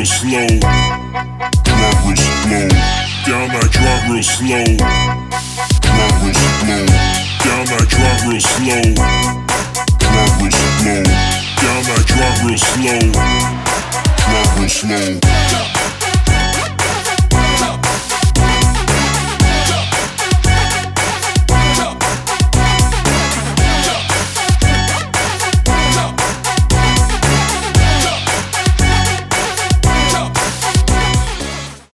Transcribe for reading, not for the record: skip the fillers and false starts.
real slow. Drive real slow. Down that drive real slow. Drive real slow. Down that drive real slow. Drive real slow. Down that drive real slow. Drive real slow.